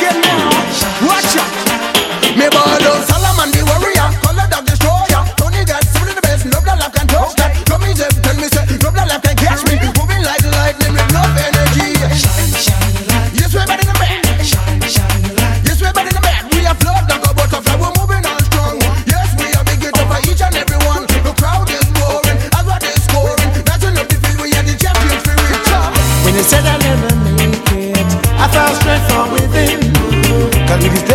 again now. Watch out. Me ball down Solomon the warrior, color dog destroyer. Tony got some of the best, no blood life can touch that. Come me say, tell me say, no blood life can catch me. Moving like lightning with enough energy. Yes, we're better than bad. Yes, we're better than bad. We are flood like a butterfly, we're moving on strong. Yes, we are big it up for each and every one. The crowd is roaring, as what they scoring. That's enough to feel we are the champions for reach up. When you said I never make it, I felt strength from within. 'Cause with this